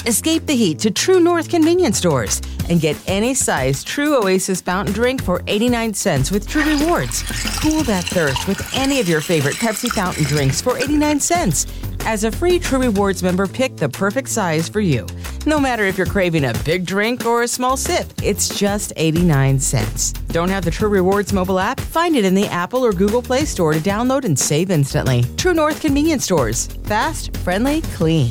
Escape the heat to True North convenience stores and get any size True Oasis fountain drink for 89 cents with True Rewards. Cool that thirst with any of your favorite Pepsi fountain drinks for 89 cents. As a free True Rewards member, pick the perfect size for you. No matter if you're craving a big drink or a small sip, it's just 89 cents. Don't have the True Rewards mobile app? Find it in the Apple or Google Play Store to download and save instantly. True North convenience stores. Fast, friendly, clean.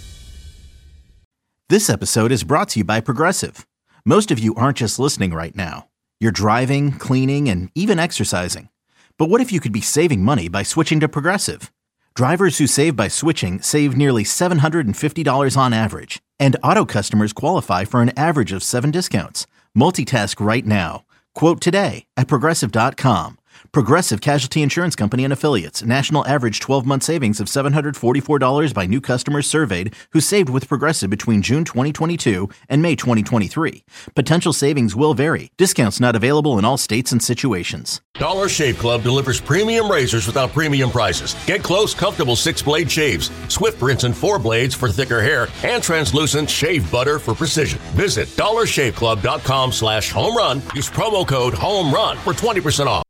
This episode is brought to you by Progressive. Most of you aren't just listening right now. You're driving, cleaning, and even exercising. But what if you could be saving money by switching to Progressive? Drivers who save by switching save nearly $750 on average. And auto customers qualify for an average of 7 discounts. Multitask right now. Quote today at Progressive.com. Progressive Casualty Insurance Company and Affiliates. National average 12-month savings of $744 by new customers surveyed who saved with Progressive between June 2022 and May 2023. Potential savings will vary. Discounts not available in all states and situations. Dollar Shave Club delivers premium razors without premium prices. Get close, comfortable 6-blade shaves, Swift rinse and 4 blades for thicker hair, and translucent shave butter for precision. Visit dollarshaveclub.com/home run. Use promo code HOMERUN for 20% off.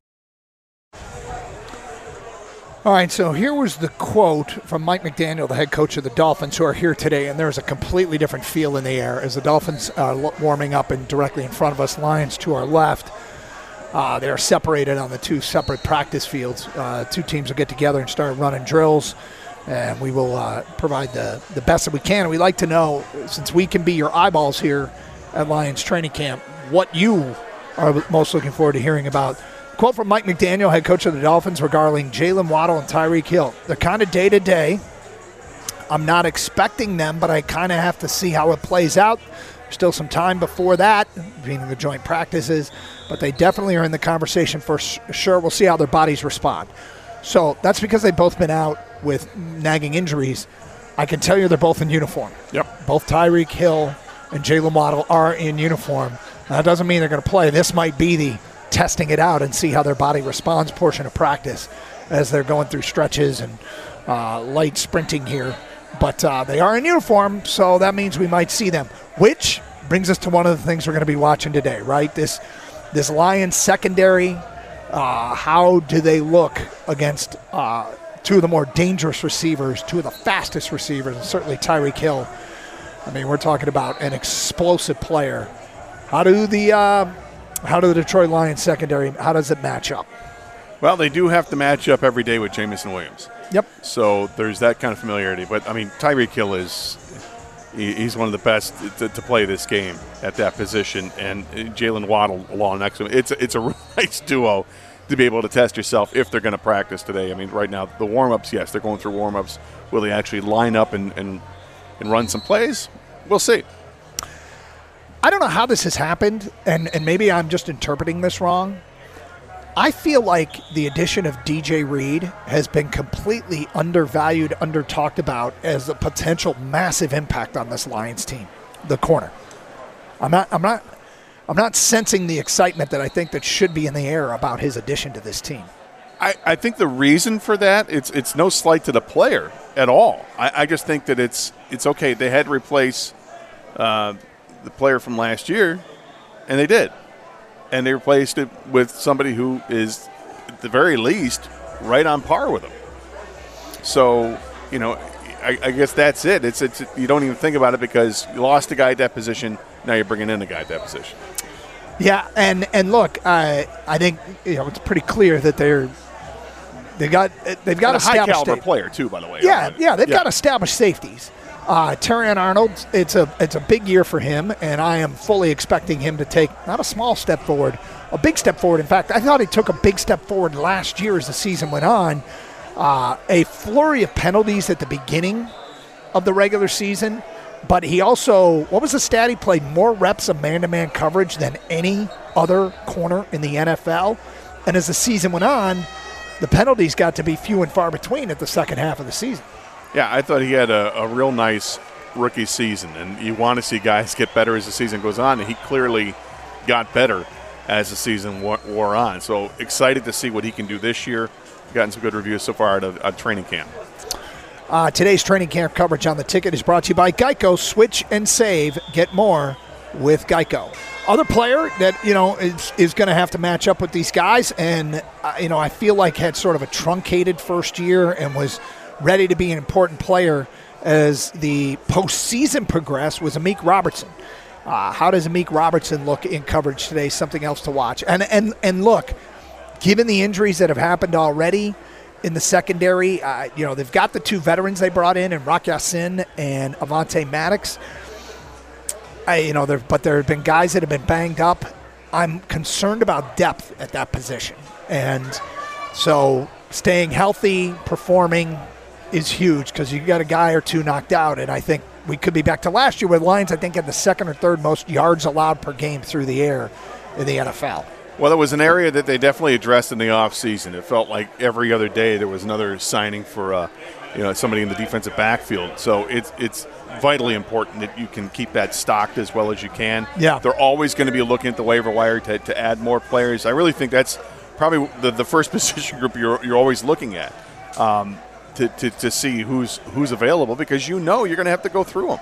All right, so here was the quote from Mike McDaniel, the head coach of the Dolphins, who are here today, and there's a completely different feel in the air as the Dolphins are warming up and directly in front of us, Lions to our left. They are separated on the 2 separate practice fields. 2 teams will get together and start running drills, and we will provide the best that we can. And we'd like to know, since we can be your eyeballs here at Lions training camp, what you are most looking forward to hearing about. Quote from Mike McDaniel, head coach of the Dolphins, regarding Jalen Waddle and Tyreek Hill. They're kind of day-to-day. I'm not expecting them, but I kind of have to see how it plays out. Still some time before that, meaning the joint practices, but they definitely are in the conversation for sure. We'll see how their bodies respond. So that's because they've both been out with nagging injuries. I can tell you they're both in uniform. Yep. Both Tyreek Hill and Jalen Waddle are in uniform. That doesn't mean they're going to play. This might be the testing it out and see how their body responds portion of practice as they're going through stretches and light sprinting here. But they are in uniform, so that means we might see them, which brings us to one of the things we're going to be watching today, right? This Lions secondary, how do they look against 2 of the more dangerous receivers, 2 of the fastest receivers, and certainly Tyreek Hill. I mean, we're talking about an explosive player. How do the Detroit Lions secondary, how does it match up? Well, they do have to match up every day with Jamison Williams. Yep. So there's that kind of familiarity. But, I mean, Tyreek Hill he's one of the best to play this game at that position. And Jalen Waddle along next to him. It's a really nice duo to be able to test yourself if they're going to practice today. I mean, right now, the warm-ups, yes, they're going through warm-ups. Will they actually line up and run some plays? We'll see. I don't know how this has happened, and maybe I'm just interpreting this wrong. I feel like the addition of DJ Reed has been completely undervalued, under-talked about as a potential massive impact on this Lions team, the corner. I'm not sensing the excitement that I think that should be in the air about his addition to this team. I think the reason for that, it's no slight to the player at all. I just think that it's okay. They had to replace the player from last year, and they did. And they replaced it with somebody who is, at the very least, right on par with them. So, I guess that's it. It's you don't even think about it because you lost a guy at that position, now you're bringing in a guy at that position. Yeah, and look, I think it's pretty clear that they've got a high caliber player too, by the way. Yeah, they've got established safeties. Terrion Arnold, it's a big year for him, and I am fully expecting him to take not a small step forward, a big step forward. In fact, I thought he took a big step forward last year as the season went on. A flurry of penalties at the beginning of the regular season, but he also, what was the stat? He played more reps of man-to-man coverage than any other corner in the NFL. And as the season went on, the penalties got to be few and far between at the second half of the season. Yeah, I thought he had a real nice rookie season, and you want to see guys get better as the season goes on, and he clearly got better as the season wore on. So excited to see what he can do this year. Gotten some good reviews so far out of training camp. Today's training camp coverage on the ticket is brought to you by Geico. Switch and save. Get more with Geico. Other player that, is going to have to match up with these guys and, I feel like had sort of a truncated first year and was ready to be an important player as the postseason progressed was Amik Robertson. How does Amik Robertson look in coverage today? Something else to watch. And look, given the injuries that have happened already in the secondary, they've got the two veterans they brought in Rock Ya-Sin and Avonte Maddox. But there have been guys that have been banged up. I'm concerned about depth at that position. And so staying healthy, performing is huge because you got a guy or two knocked out. And I think we could be back to last year where the Lions, I think, had the second or third most yards allowed per game through the air in the NFL. Well, it was an area that they definitely addressed in the offseason. It felt like every other day there was another signing for somebody in the defensive backfield. So it's vitally important that you can keep that stocked as well as you can. Yeah. They're always going to be looking at the waiver wire to add more players. I really think that's probably the first position group you're always looking at to see who's available because you're going to have to go through them.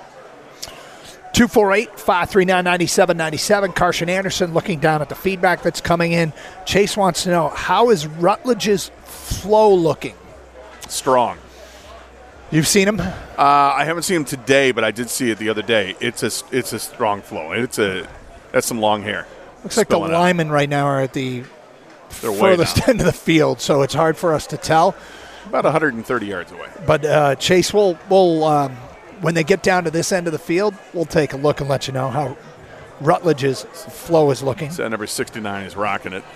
248-539-9797. Carson Anderson looking down at the feedback that's coming in. Chase wants to know, how is Rutledge's flow looking? Strong. You've seen him? I haven't seen him today, but I did see it the other day. It's a strong flow. That's some long hair. Looks like the linemen right now are at the They're furthest end of the field, so it's hard for us to tell. About 130 yards away. But Chase, we'll when they get down to this end of the field, we'll take a look and let you know how Rutledge's flow is looking. So number 69 is rocking it.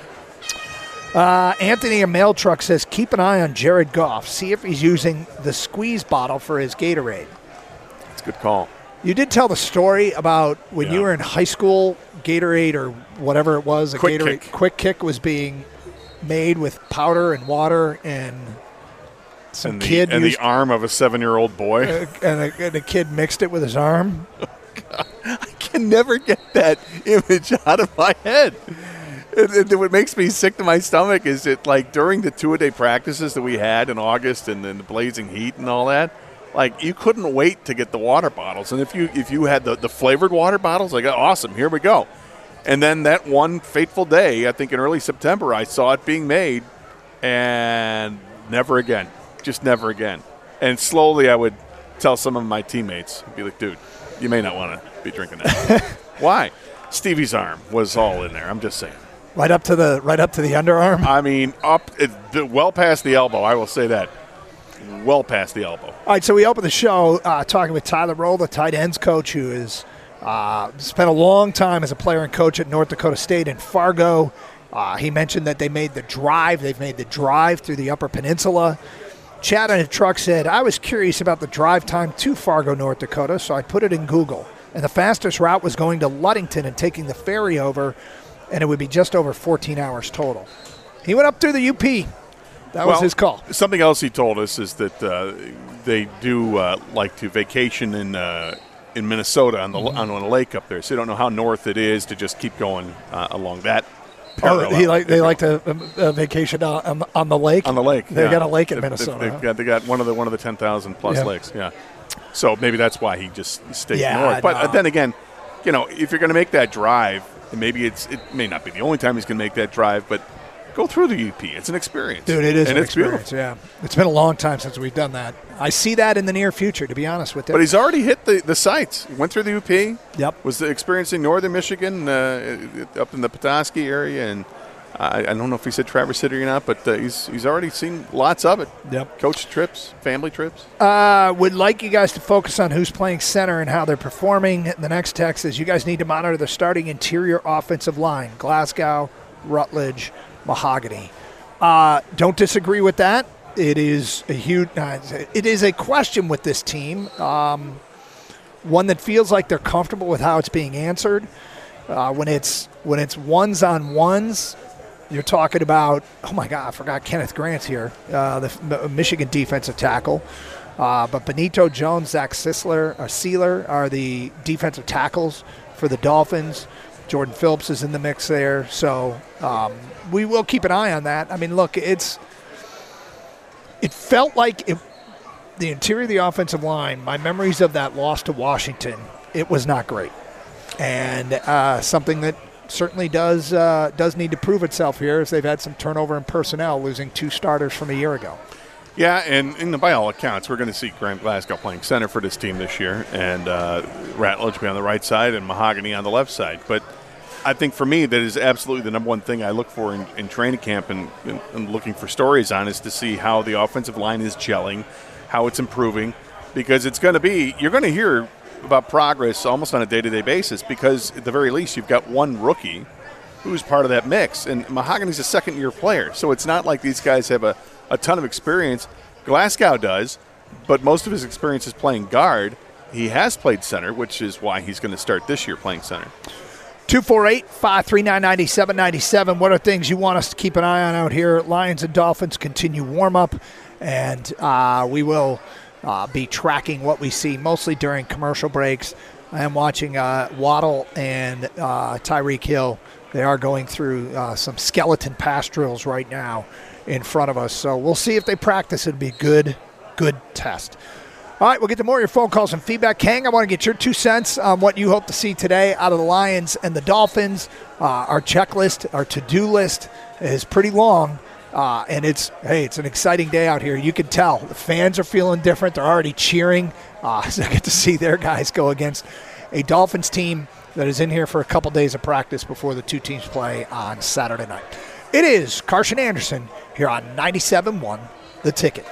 Anthony a Mail Truck says, keep an eye on Jared Goff. See if he's using the squeeze bottle for his Gatorade. That's a good call. You did tell the story about when you were in high school, Gatorade or whatever it was, Quick Kick was being made with powder and water and the arm of a 7-year-old boy. And a kid mixed it with his arm. I can never get that image out of my head. What makes me sick to my stomach is it like during the 2-a-day practices that we had in August and then the blazing heat and all that, like you couldn't wait to get the water bottles. And if you had the flavored water bottles, like awesome, here we go. And then that one fateful day, I think in early September, I saw it being made and never again. Just never again. And slowly I would tell some of my teammates, be like, dude, you may not want to be drinking that. Why? Stevie's arm was all in there. I'm just saying. Right up to the underarm? I mean, well past the elbow. I will say that. Well past the elbow. All right, so we open the show talking with Tyler Roll, the tight ends coach, who has spent a long time as a player and coach at North Dakota State in Fargo. He mentioned that they made the drive. They've made the drive through the Upper Peninsula. Chad on a truck said, I was curious about the drive time to Fargo, North Dakota, so I put it in Google. And the fastest route was going to Ludington and taking the ferry over, and it would be just over 14 hours total. He went up through the UP. That was his call. Something else he told us is that they do like to vacation in Minnesota on a lake up there. So you don't know how north it is to just keep going along that. They like to vacation on the lake. On the lake, they got a lake in Minnesota. They got one of the 10,000 plus lakes. Yeah, so maybe that's why he just stayed north. But then again, if you're going to make that drive, and maybe it may not be the only time he's going to make that drive, but go through the UP. It's an experience, dude. It is an experience. Beautiful. Yeah, it's been a long time since we've done that. I see that in the near future, to be honest with you. But he's already hit the sites. He went through the UP. Yep. Was experiencing northern Michigan up in the Petoskey area, and I don't know if he said Traverse City or not, but he's already seen lots of it. Yep. Coach trips, family trips. Would like you guys to focus on who's playing center and how they're performing. The next text is you guys need to monitor the starting interior offensive line: Glasgow, Rutledge, Mahogany. Don't disagree with that. It is a huge. It is a question with this team. One that feels like they're comfortable with how it's being answered. When it's ones on ones, you're talking about. Oh my God, I forgot Kenneth Grant's here, the Michigan defensive tackle. But Benito Jones, Zach Sealer are the defensive tackles for the Dolphins. Jordan Phillips is in the mix there, so we will keep an eye on that. I mean, look, it felt like the interior of the offensive line, my memories of that loss to Washington, it was not great. And something that certainly does need to prove itself here, as they've had some turnover in personnel, losing 2 starters from a year ago. Yeah, and by all accounts, we're going to see Graham Glasgow playing center for this team this year, and Ratledge be on the right side and Mahogany on the left side. But I think for me, that is absolutely the number one thing I look for in training camp and looking for stories on, is to see how the offensive line is gelling, how it's improving, because it's going to be, you're going to hear about progress almost on a day-to-day basis, because at the very least you've got one rookie who's part of that mix, and Mahogany's a second-year player, so it's not like these guys have a ton of experience. Glasgow does, but most of his experience is playing guard. He has played center, which is why he's going to start this year playing center. 248-539-9797. What are things you want us to keep an eye on out here? Lions and Dolphins continue warm-up, and we will be tracking what we see mostly during commercial breaks. I am watching Waddle and Tyreek Hill. They are going through some skeleton pass drills right now in front of us. So we'll see if they practice. It'll be a good test. All right, we'll get to more of your phone calls and feedback. Kang, I want to get your 2 cents on what you hope to see today out of the Lions and the Dolphins. Our checklist, our to-do list is pretty long, and it's an exciting day out here. You can tell the fans are feeling different. They're already cheering. So I get to see their guys go against a Dolphins team that is in here for a couple days of practice before the 2 teams play on Saturday night. It is Carson Anderson here on 97.1 The Ticket.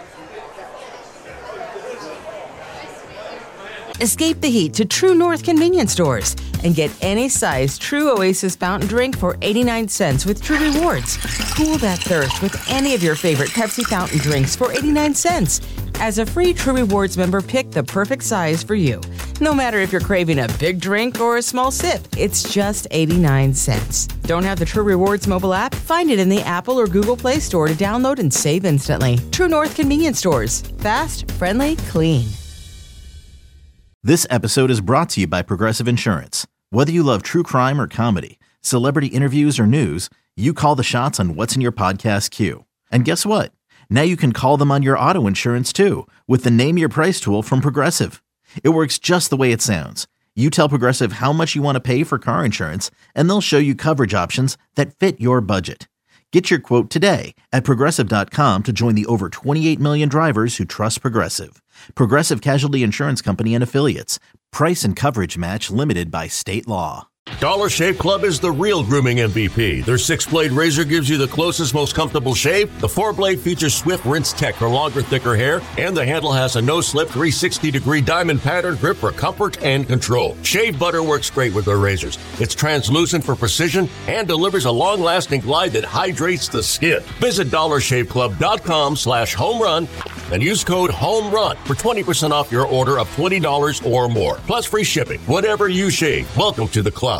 Escape the heat to True North convenience stores and get any size True Oasis fountain drink for 89 cents with True Rewards. Cool that thirst with any of your favorite Pepsi fountain drinks for 89 cents. As a free True Rewards member, pick the perfect size for you. No matter if you're craving a big drink or a small sip, it's just 89 cents. Don't have the True Rewards mobile app? Find it in the Apple or Google Play Store to download and save instantly. True North convenience stores. Fast, friendly, clean. This episode is brought to you by Progressive Insurance. Whether you love true crime or comedy, celebrity interviews or news, you call the shots on what's in your podcast queue. And guess what? Now you can call them on your auto insurance too with the Name Your Price tool from Progressive. It works just the way it sounds. You tell Progressive how much you want to pay for car insurance, and they'll show you coverage options that fit your budget. Get your quote today at Progressive.com to join the over 28 million drivers who trust Progressive. Progressive Casualty Insurance Company and Affiliates. Price and coverage match limited by state law. Dollar Shave Club is the real grooming MVP. Their 6-blade razor gives you the closest, most comfortable shave. The 4-blade features Swift Rinse Tech for longer, thicker hair, and the handle has a no-slip 360-degree diamond pattern grip for comfort and control. Shave butter works great with their razors. It's translucent for precision and delivers a long-lasting glide that hydrates the skin. Visit DollarShaveClub.com/homerun and use code HOMERUN for 20% off your order of $20 or more, plus free shipping. Whatever you shave, welcome to the club.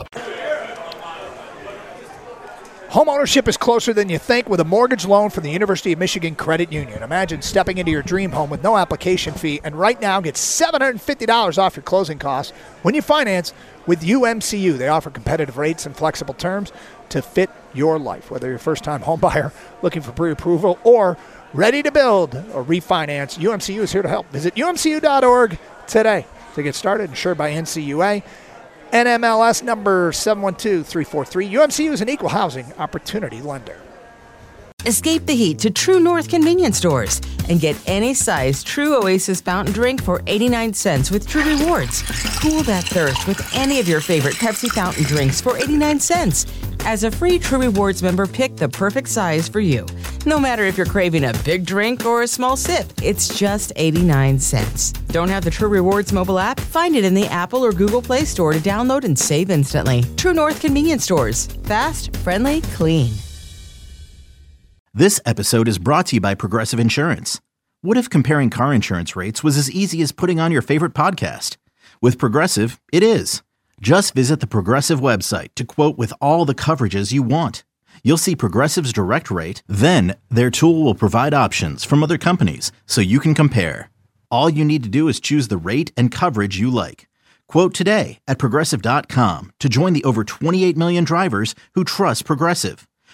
Home ownership is closer than you think with a mortgage loan from the University of Michigan Credit Union. Imagine stepping into your dream home with no application fee, and right now get $750 off your closing costs when you finance with UMCU. They offer competitive rates and flexible terms to fit your life. Whether you're a first-time home buyer looking for pre-approval or ready to build or refinance, UMCU is here to help. Visit umcu.org today to get started. Insured by NCUA. NMLS number 712343. UMCU is an equal housing opportunity lender. Escape the heat to True North convenience stores and get any size True Oasis fountain drink for 89 cents with True Rewards. Cool that thirst with any of your favorite Pepsi fountain drinks for 89 cents. As a free True Rewards member, pick the perfect size for you. No matter if you're craving a big drink or a small sip, it's just 89 cents. Don't have the True Rewards mobile app? Find it in the Apple or Google Play Store to download and save instantly. True North convenience stores. Fast, friendly, clean. This episode is brought to you by Progressive Insurance. What if comparing car insurance rates was as easy as putting on your favorite podcast? With Progressive, it is. Just visit the Progressive website to quote with all the coverages you want. You'll see Progressive's direct rate, then their tool will provide options from other companies so you can compare. All you need to do is choose the rate and coverage you like. Quote today at Progressive.com to join the over 28 million drivers who trust Progressive.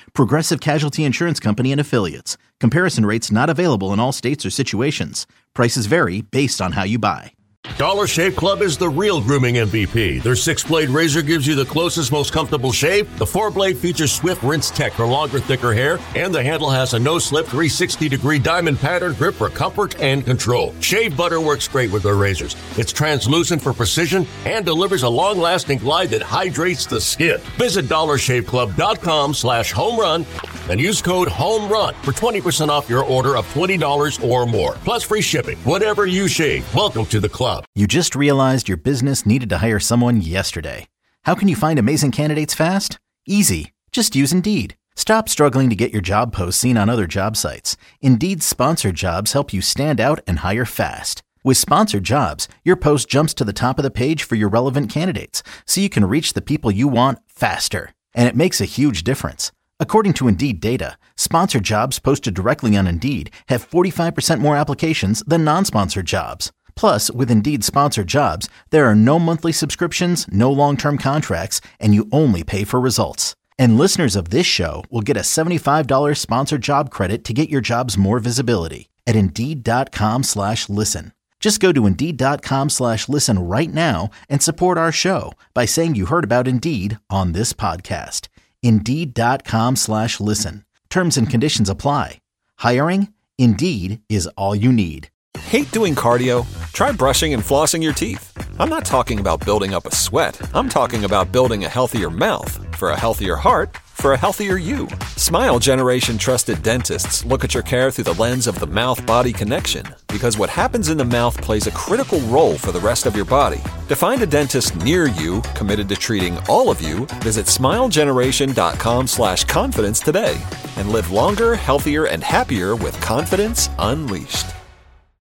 Progressive Casualty Insurance Company and Affiliates. Comparison rates not available in all states or situations. Prices vary based on how you buy. Dollar Shave Club is the real grooming MVP. Their 6-blade razor gives you the closest, most comfortable shave. The 4-blade features swift rinse tech for longer, thicker hair, and the handle has a no-slip 360-degree diamond pattern grip for comfort and control. Shave butter works great with their razors. It's translucent for precision and delivers a long-lasting glide that hydrates the skin. Visit DollarShaveClub.com/homerun and use code HOMERUN for 20% off your order of $20 or more, plus free shipping. Whatever you shave, welcome to the club. You just realized your business needed to hire someone yesterday. How can you find amazing candidates fast? Easy. Just use Indeed. Stop struggling to get your job posts seen on other job sites. Indeed's sponsored jobs help you stand out and hire fast. With sponsored jobs, your post jumps to the top of the page for your relevant candidates, so you can reach the people you want faster. And it makes a huge difference. According to Indeed data, sponsored jobs posted directly on Indeed have 45% more applications than non-sponsored jobs. Plus, with Indeed sponsored jobs, there are no monthly subscriptions, no long-term contracts, and you only pay for results. And listeners of this show will get a $75 sponsored job credit to get your jobs more visibility at Indeed.com/listen. Just go to Indeed.com/listen right now and support our show by saying you heard about Indeed on this podcast. Indeed.com/listen. Terms and conditions apply. Hiring? Indeed is all you need. Hate doing cardio? Try brushing and flossing your teeth. I'm not talking about building up a sweat. I'm talking about building a healthier mouth. For a healthier heart, for a healthier you. Smile Generation trusted dentists look at your care through the lens of the mouth-body connection, because what happens in the mouth plays a critical role for the rest of your body. To find a dentist near you committed to treating all of you, visit smilegeneration.com/confidence today and live longer, healthier, and happier with confidence unleashed.